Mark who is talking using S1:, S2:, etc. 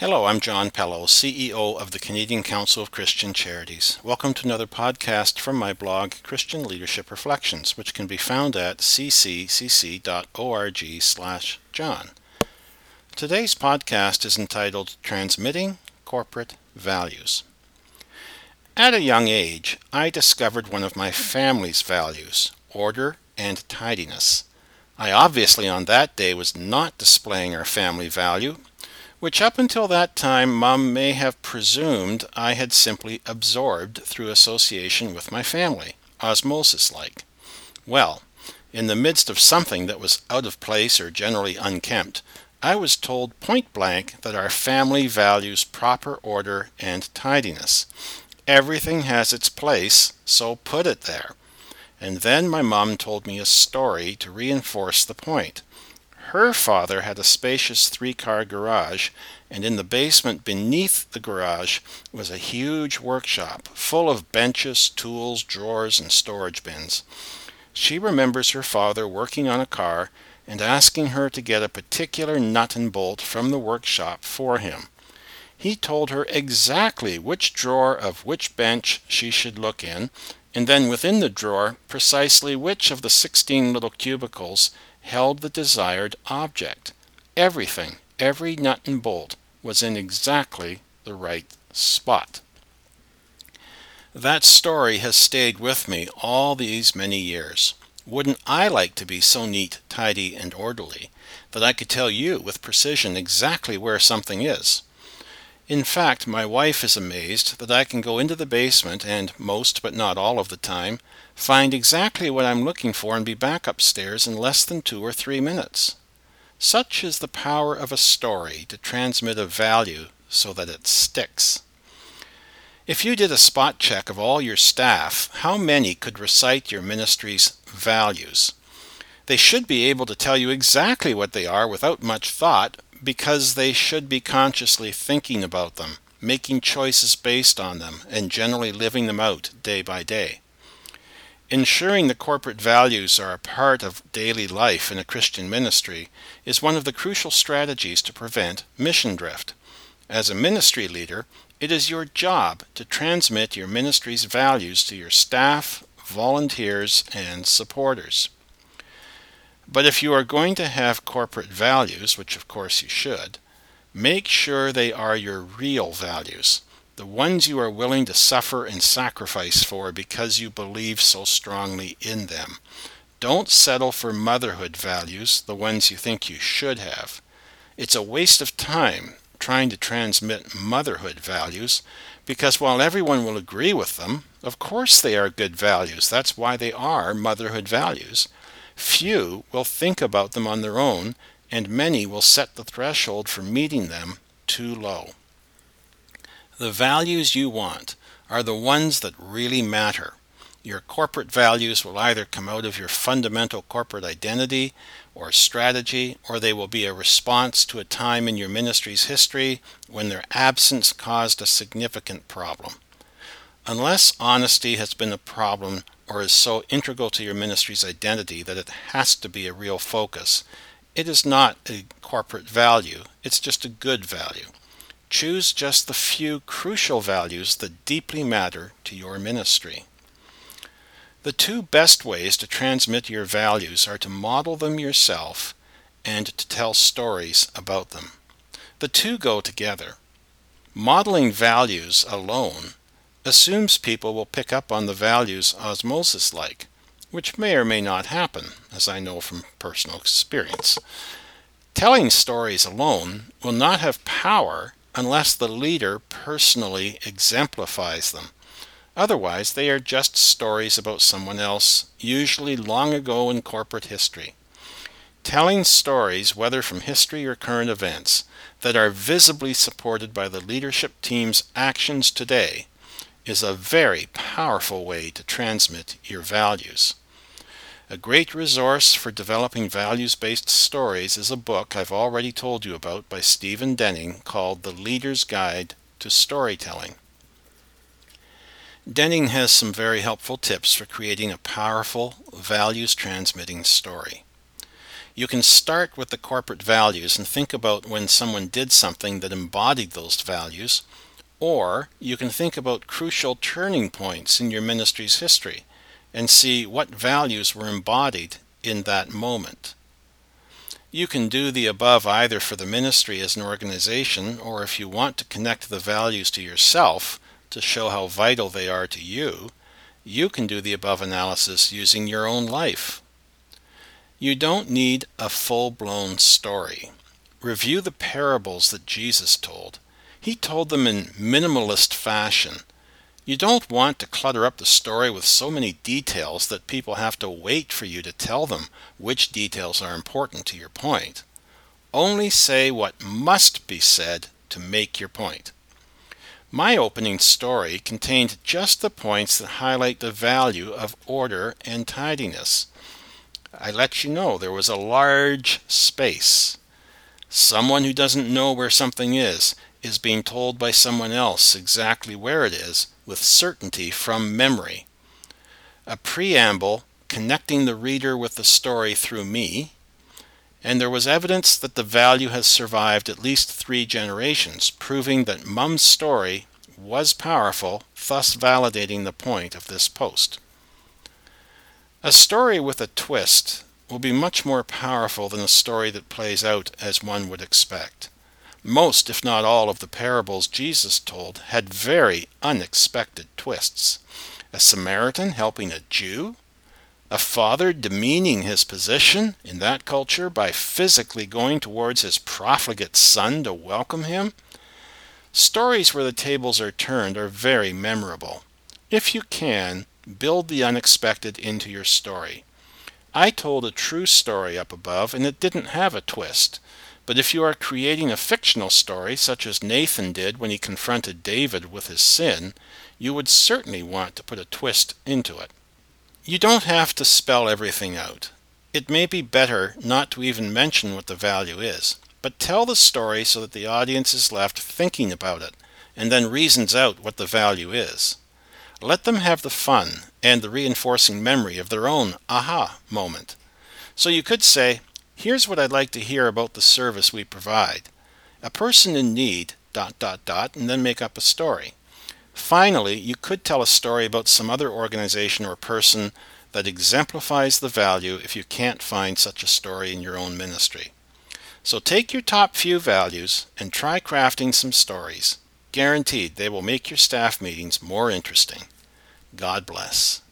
S1: Hello, I'm John Pello, CEO of the Canadian Council of Christian Charities. Welcome to another podcast from my blog, Christian Leadership Reflections, which can be found at ccc.org/John. Today's podcast is entitled Transmitting Corporate Values. At a young age, I discovered one of my family's values, order and tidiness. I obviously on that day was not displaying our family value, which up until that time Mom may have presumed I had simply absorbed through association with my family, osmosis-like. Well, in the midst of something that was out of place or generally unkempt, I was told point blank that our family values proper order and tidiness. Everything has its place, so put it there. And then my mom told me a story to reinforce the point. Her father had a spacious three-car garage, and in the basement beneath the garage was a huge workshop full of benches, tools, drawers, and storage bins. She remembers her father working on a car and asking her to get a particular nut and bolt from the workshop for him. He told her exactly which drawer of which bench she should look in, and then within the drawer precisely which of the 16 little cubicles held the desired object. Everything, every nut and bolt, was in exactly the right spot. That story has stayed with me all these many years. Wouldn't I like to be so neat, tidy, and orderly that I could tell you with precision exactly where something is? In fact, my wife is amazed that I can go into the basement and, most but not all of the time, find exactly what I'm looking for and be back upstairs in less than 2 or 3 minutes. Such is the power of a story to transmit a value so that it sticks. If you did a spot check of all your staff, how many could recite your ministry's values? They should be able to tell you exactly what they are without much thought, because they should be consciously thinking about them, making choices based on them, and generally living them out day by day. Ensuring the corporate values are a part of daily life in a Christian ministry is one of the crucial strategies to prevent mission drift. As a ministry leader, it is your job to transmit your ministry's values to your staff, volunteers, and supporters. But if you are going to have corporate values, which of course you should, make sure they are your real values, the ones you are willing to suffer and sacrifice for because you believe so strongly in them. Don't settle for motherhood values, the ones you think you should have. It's a waste of time trying to transmit motherhood values, because while everyone will agree with them, of course they are good values, that's why they are motherhood values, few will think about them on their own, and many will set the threshold for meeting them too low. The values you want are the ones that really matter. Your corporate values will either come out of your fundamental corporate identity or strategy, or they will be a response to a time in your ministry's history when their absence caused a significant problem. Unless honesty has been a problem or is so integral to your ministry's identity that it has to be a real focus, it is not a corporate value, it's just a good value. Choose just the few crucial values that deeply matter to your ministry. The two best ways to transmit your values are to model them yourself and to tell stories about them. The two go together. Modeling values alone assumes people will pick up on the values osmosis-like, which may or may not happen, as I know from personal experience. Telling stories alone will not have power unless the leader personally exemplifies them. Otherwise, they are just stories about someone else, usually long ago in corporate history. Telling stories, whether from history or current events, that are visibly supported by the leadership team's actions today is a very powerful way to transmit your values. A great resource for developing values-based stories is a book I've already told you about by Stephen Denning called The Leader's Guide to Storytelling. Denning has some very helpful tips for creating a powerful, values-transmitting story. You can start with the corporate values and think about when someone did something that embodied those values, or you can think about crucial turning points in your ministry's history and see what values were embodied in that moment. You can do the above either for the ministry as an organization, or if you want to connect the values to yourself to show how vital they are to you, you can do the above analysis using your own life. You don't need a full-blown story. Review the parables that Jesus told. He told them in minimalist fashion. You don't want to clutter up the story with so many details that people have to wait for you to tell them which details are important to your point. Only say what must be said to make your point. My opening story contained just the points that highlight the value of order and tidiness. I let you know there was a large space. Someone who doesn't know where something is being told by someone else exactly where it is with certainty from memory. A preamble connecting the reader with the story through me, and there was evidence that the value has survived at least 3 generations, proving that Mum's story was powerful, thus validating the point of this post. A story with a twist will be much more powerful than a story that plays out as one would expect. Most, if not all, of the parables Jesus told had very unexpected twists. A Samaritan helping a Jew? A father demeaning his position in that culture by physically going towards his profligate son to welcome him? Stories where the tables are turned are very memorable. If you can, build the unexpected into your story. I told a true story up above, and it didn't have a twist. But if you are creating a fictional story, such as Nathan did when he confronted David with his sin, you would certainly want to put a twist into it. You don't have to spell everything out. It may be better not to even mention what the value is, but tell the story so that the audience is left thinking about it, and then reasons out what the value is. Let them have the fun and the reinforcing memory of their own aha moment. So you could say, here's what I'd like to hear about the service we provide. A person in need, ... and then make up a story. Finally, you could tell a story about some other organization or person that exemplifies the value if you can't find such a story in your own ministry. So take your top few values and try crafting some stories. Guaranteed they will make your staff meetings more interesting. God bless.